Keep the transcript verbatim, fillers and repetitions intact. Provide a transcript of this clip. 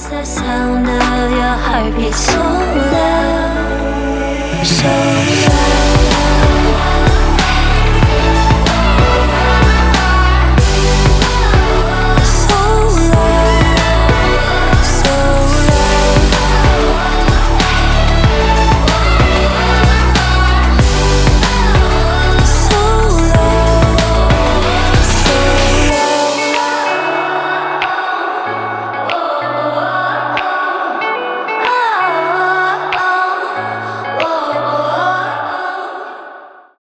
The sound of your heartbeat so loud, so loud.